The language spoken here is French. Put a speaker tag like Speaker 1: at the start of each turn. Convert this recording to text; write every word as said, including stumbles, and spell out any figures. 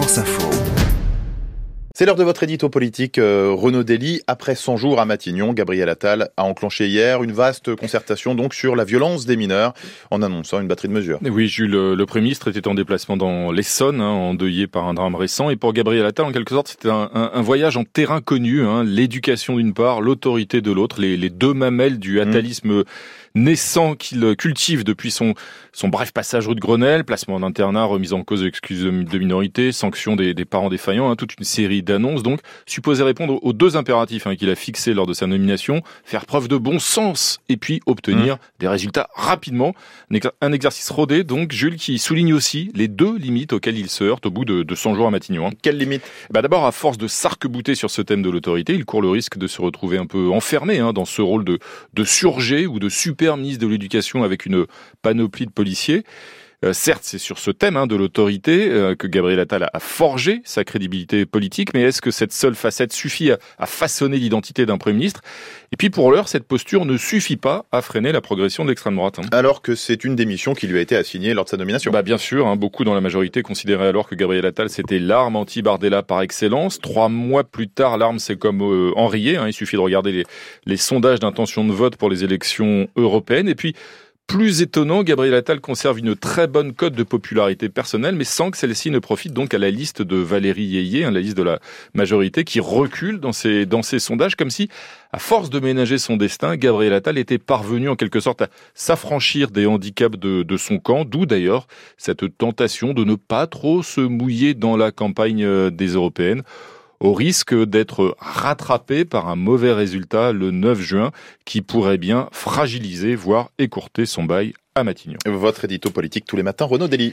Speaker 1: France Info.
Speaker 2: C'est l'heure de votre édito politique, euh, Renaud Dely. Après cent jours à Matignon, Gabriel Attal a enclenché hier une vaste concertation donc sur la violence des mineurs, en annonçant une batterie de mesures.
Speaker 3: Et oui, Jules, le Premier ministre était en déplacement dans l'Essonne, hein, endeuillé par un drame récent. Et pour Gabriel Attal, en quelque sorte, c'était un, un, un voyage en terrain connu. Hein, l'éducation d'une part, l'autorité de l'autre, les, les deux mamelles du attalisme mmh. naissant qu'il cultive depuis son, son bref passage rue de Grenelle, placement d'internat, remise en cause de l'excuse de minorité, sanction des, des parents défaillants, hein, toute une série d'annonces, donc, supposées répondre aux deux impératifs hein, qu'il a fixés lors de sa nomination, faire preuve de bon sens et puis obtenir mmh. des résultats rapidement. Un exercice rodé, donc, Jules, qui souligne aussi les deux limites auxquelles il se heurte au bout de, de cent jours à Matignon. Hein.
Speaker 2: Quelles limites ?
Speaker 3: Bah D'abord, à force de s'arc-bouter sur ce thème de l'autorité, il court le risque de se retrouver un peu enfermé hein, dans ce rôle de, de surgé ou de super ministre de l'Éducation avec une panoplie de policiers. Euh, certes, c'est sur ce thème hein, de l'autorité euh, que Gabriel Attal a, a forgé sa crédibilité politique, mais est-ce que cette seule facette suffit à, à façonner l'identité d'un Premier ministre ? Et puis pour l'heure, cette posture ne suffit pas à freiner la progression de l'extrême droite. Hein.
Speaker 2: Alors que c'est une des missions qui lui a été assignée lors de sa nomination.
Speaker 3: Bah bien sûr, hein, beaucoup dans la majorité considéraient alors que Gabriel Attal c'était l'arme anti-Bardella par excellence. Trois mois plus tard, l'arme s'est comme euh, enrayée. Hein, il suffit de regarder les, les sondages d'intention de vote pour les élections européennes. Et puis plus étonnant, Gabriel Attal conserve une très bonne cote de popularité personnelle, mais sans que celle-ci ne profite donc à la liste de Valérie Yeye, hein, la liste de la majorité, qui recule dans ses, dans ses sondages, comme si, à force de ménager son destin, Gabriel Attal était parvenu en quelque sorte à s'affranchir des handicaps de, de son camp, d'où d'ailleurs cette tentation de ne pas trop se mouiller dans la campagne des européennes, au risque d'être rattrapé par un mauvais résultat le neuf juin qui pourrait bien fragiliser, voire écourter son bail à Matignon.
Speaker 2: Votre édito politique tous les matins, Renaud Dely.